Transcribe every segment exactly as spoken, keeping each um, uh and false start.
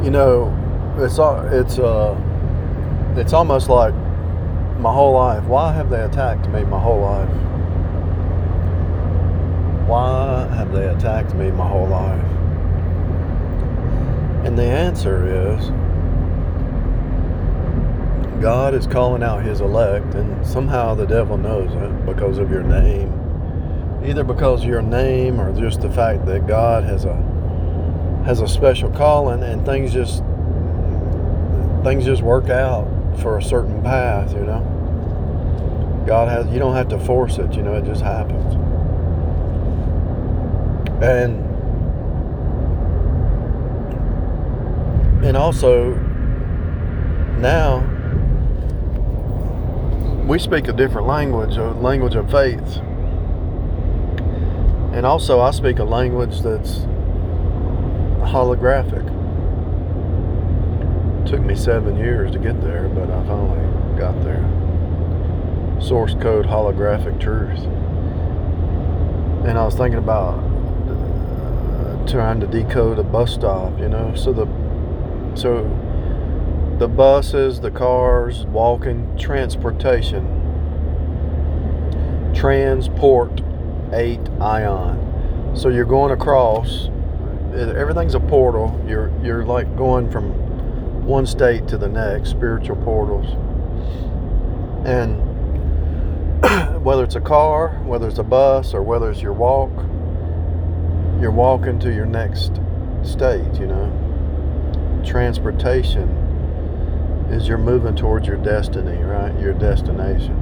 You know, it's al- it's uh, it's almost like my whole life. Why have they attacked me my whole life? Why have they attacked me my whole life? And the answer is God is calling out his elect, and somehow the devil knows it because of your name. Either because of your name or just the fact that God has a has a special calling, and things just things just work out for a certain path, you know. God has you don't have to force it, you know, it just happens. And and also now we speak a different language, a language of faith. And also I speak a language that's holographic. It took me seven years to get there, but I finally got there. Source code holographic truth. And I was thinking about uh, trying to decode a bus stop, you know. So the so the buses, the cars, walking, transportation. Transport eight ion. So you're going across. Everything's a portal. You're you're like going from one state to the next, spiritual portals. And whether it's a car, whether it's a bus, or whether it's your walk, you're walking to your next state, you know. Transportation is you're moving towards your destiny, right? Your destination.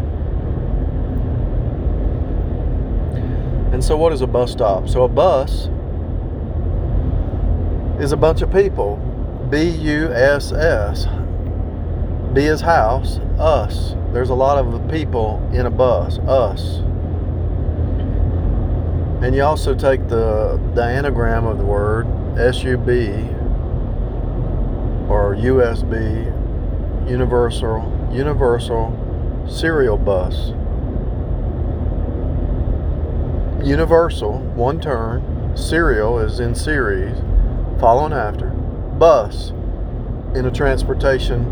And so what is a bus stop? So a bus is a bunch of people. B U S S. B is house, us. There's a lot of people in a bus, us. And you also take the, the anagram of the word, S U B, or U S B, universal, universal serial bus. Universal, one turn, serial is in series, following after, bus in a transportation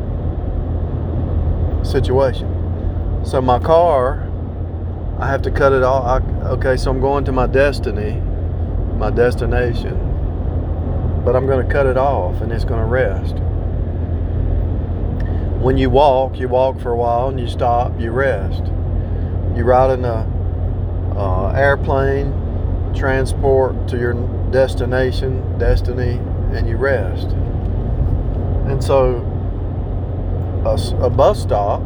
situation. So my car, I have to cut it off. I, okay, so I'm going to my destiny, my destination, but I'm going to cut it off and it's going to rest. When you walk, you walk for a while and you stop, you rest. You ride in a uh, airplane, transport to your destination, destiny, and you rest. And so a, a bus stop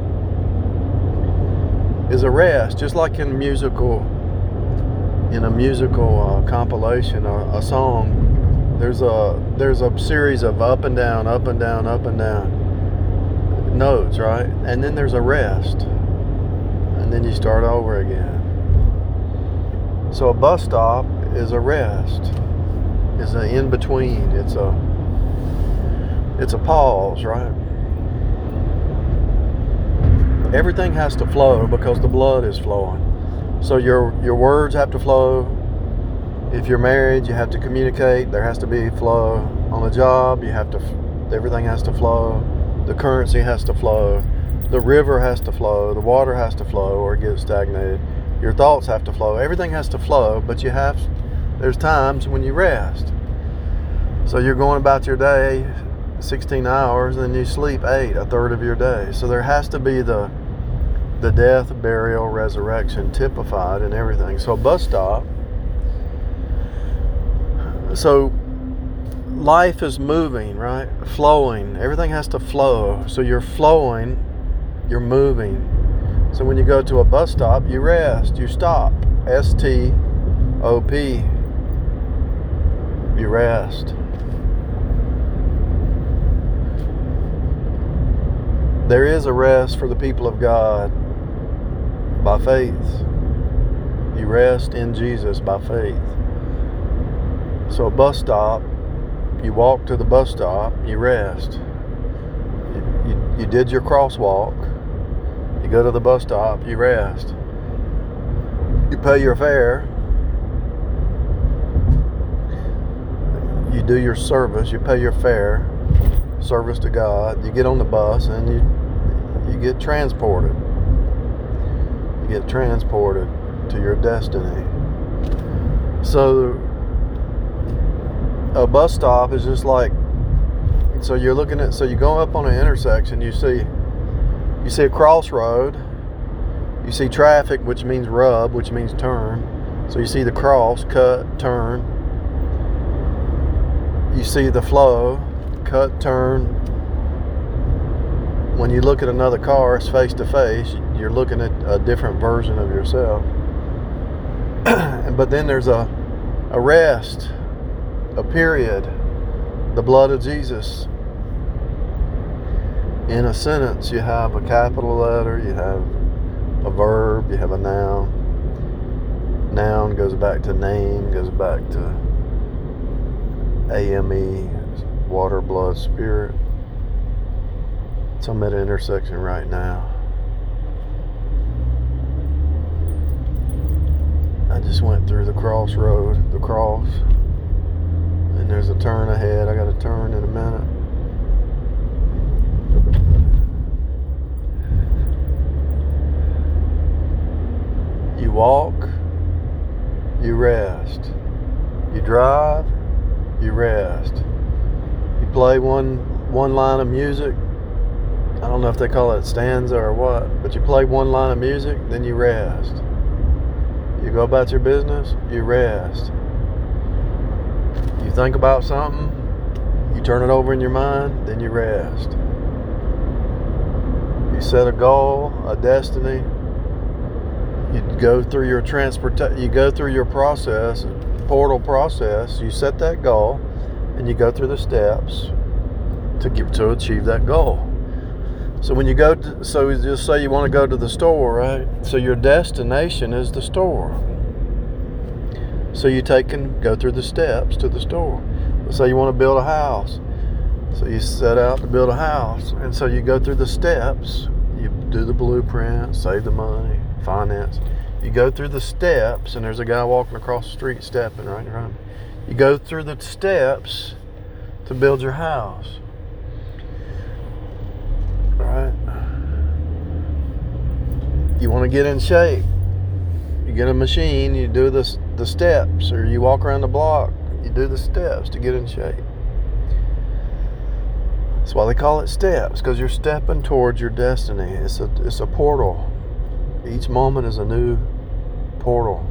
is a rest, just like in musical, in a musical uh, compilation, a, a song. There's a there's a series of up and down, up and down, up and down notes, right? And then there's a rest, and then you start over again. So a bus stop is a rest, is an in between. It's a it's a pause, right? Everything has to flow because the blood is flowing. So your your words have to flow. If you're married, you have to communicate. There has to be flow. On a job, you have to. Everything has to flow. The currency has to flow. The river has to flow. The water has to flow, or it gets stagnated. Your thoughts have to flow. Everything has to flow, but you have. There's times when you rest. So you're going about your day, sixteen hours, and then you sleep eight, a third of your day. So there has to be the the death, burial, resurrection typified in everything. So a bus stop. So life is moving, right? Flowing. Everything has to flow. So you're flowing, you're moving. So when you go to a bus stop, you rest, you stop. S T O P. You rest. There is a rest for the people of God by faith. You rest in Jesus by faith. So a bus stop, you walk to the bus stop, you rest. You, you, you did your crosswalk, you go to the bus stop, you rest. You pay your fare, you do your service, you pay your fare, service to God, you get on the bus, and you you get transported. You get transported to your destiny. So a bus stop is just like, so you're looking at, so you go up on an intersection, you see you see a crossroad, you see traffic, which means rub, which means turn. So you see the cross, cut, turn. You see the flow, cut, turn. When you look at another car, it's face to face, you're looking at a different version of yourself. But then there's a, a rest, a period, the blood of Jesus. In a sentence, you have a capital letter, you have a verb, you have a noun. Noun goes back to name, goes back to A M E, water, blood, spirit. So I'm at an intersection right now. I just went through the crossroad, the cross, and there's a turn ahead. I got to turn in a minute. You walk, you rest. You drive, you rest. You play one one line of music. I don't know if they call it stanza or what, but you play one line of music, then you rest. You go about your business, you rest. You think about something, you turn it over in your mind, then you rest. You set a goal, a destiny. You go through your transport. You go through your process, portal process. You set that goal, and you go through the steps to get to achieve that goal. So when you go to, so just say you want to go to the store, right? So your destination is the store. So you take and go through the steps to the store. Let's say you want to build a house. So you set out to build a house. And so you go through the steps. You do the blueprint, save the money, finance. You go through the steps, and there's a guy walking across the street stepping right in front of you. You go through the steps to build your house. Right? You want to get in shape. You get a machine, you do the, the steps, or you walk around the block, you do the steps to get in shape. That's why they call it steps, because you're stepping towards your destiny. It's a, it's a portal. Each moment is a new portal.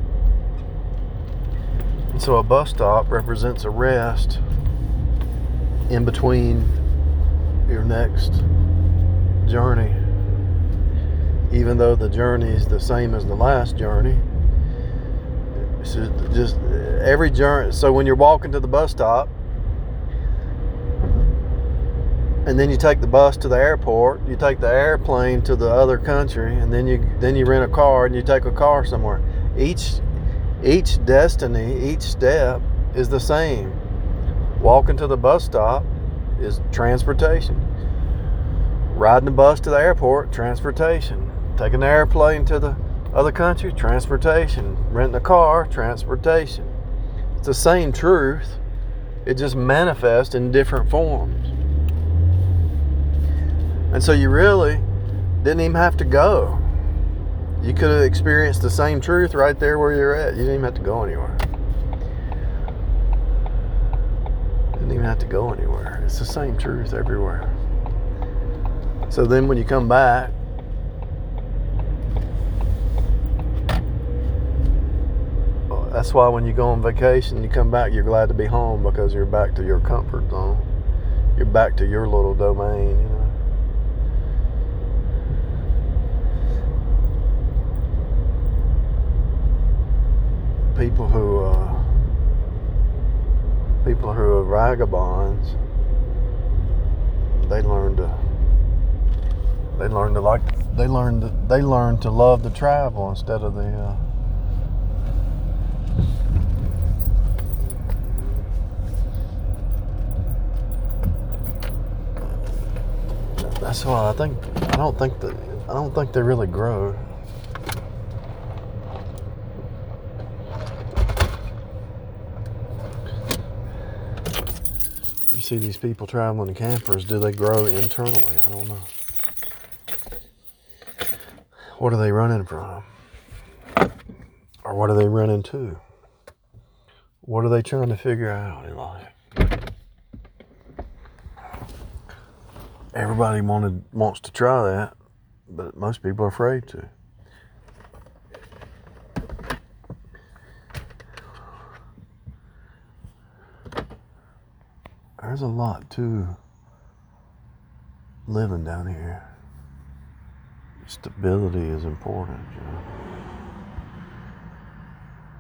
And so a bus stop represents a rest in between your next journey. Even though the journey is the same as the last journey. It's just every journey. So when you're walking to the bus stop, and then you take the bus to the airport, you take the airplane to the other country, and then you then you rent a car and you take a car somewhere. Each each destiny, each step is the same. Walking to the bus stop is transportation. Riding the bus to the airport, transportation. Taking the airplane to the other country, transportation. Renting a car, transportation. It's the same truth. It just manifests in different forms. And so you really didn't even have to go. You could have experienced the same truth right there where you're at. You didn't even have to go anywhere. Didn't even have to go anywhere. It's the same truth everywhere. So then when you come back, that's why when you go on vacation, you come back, you're glad to be home, because you're back to your comfort zone. You're back to your little domain, you know. People who uh, people who are vagabonds, they learn to they learn to like they learn to they learn to love to travel instead of the uh, that's why I think I don't think that I don't think they really grow. You see these people traveling in campers, do they grow internally? I don't know. What are they running from? Or what are they running to? What are they trying to figure out in life? Everybody wanted wants to try that, but most people are afraid to. There's a lot to living down here. Stability is important, you know.